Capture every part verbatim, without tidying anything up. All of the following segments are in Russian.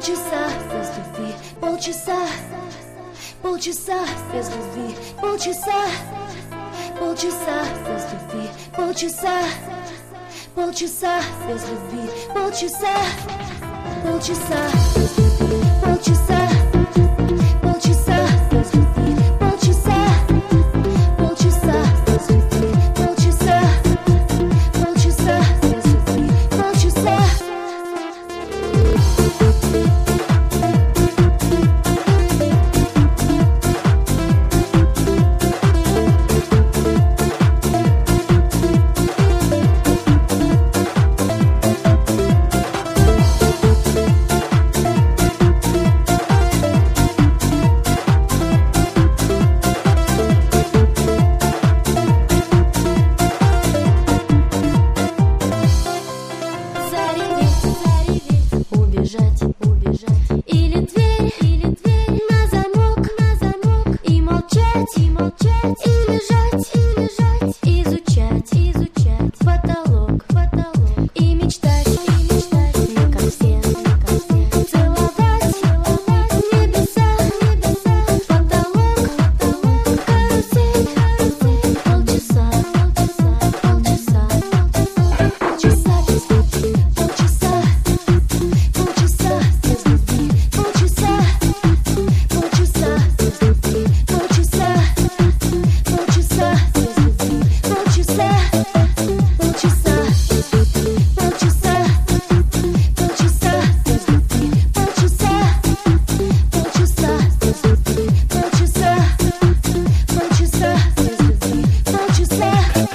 полчаса без любви, полчаса, полчаса без любви, полчаса, полчаса без любви, полчаса, полчаса без любви, полчаса, полчаса без любви, полчаса, полчаса без любви, полчаса, полчаса без любви, полчаса, полчаса без любви, полчаса. Убежать, убежать, или дверь, или дверь на замок, на замок, и молчать, и молчать, и лежать, и лежать, изучать, изучать потолок, потолок, и мечтать, и мечтать, не как все, не как все, целовать, целовать небеса, небеса, потолок, потолок, карусель, карусель, полчаса, полчаса, полчаса, полчаса, полчаса без любви, полчаса. Полчаса без любви, полчаса, полчаса без любви, полчаса, полчаса без любви, полчаса, полчаса без любви, полчаса, полчаса без любви, полчаса, полчаса без любви, полчаса, полчаса без любви, полчаса.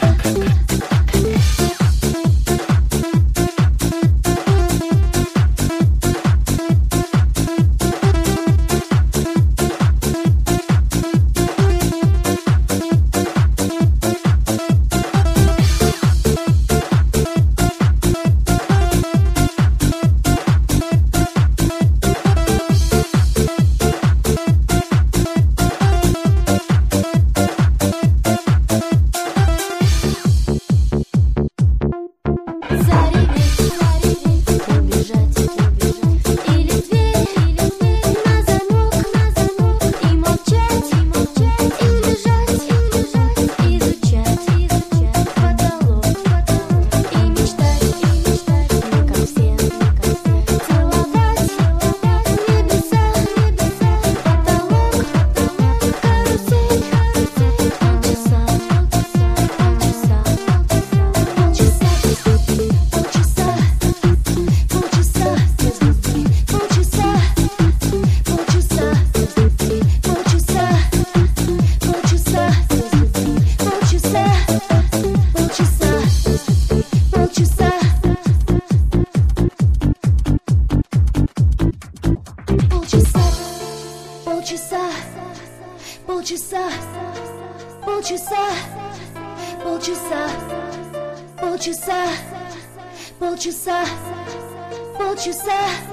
Зареветь, зареветь, убежать, убежать, или дверь, или дверь на замок, на замок, и молчать, и молчать, и лежать, и лежать, изучать, изучать потолок, потолок, и мечтать, и мечтать, не как все, не как все, целовать, целовать небеса, небеса, потолок, потолок, карусель, карусель, полчаса, полчаса, полчаса, полчаса, полчаса без любви. Полчаса, полчаса без любви, полчаса, полчаса без любви, полчаса, полчаса без любви, полчаса, полчаса без любви, полчаса, полчаса, полчаса, полчаса, полчаса, полчаса, полчаса. Полчаса, полчаса.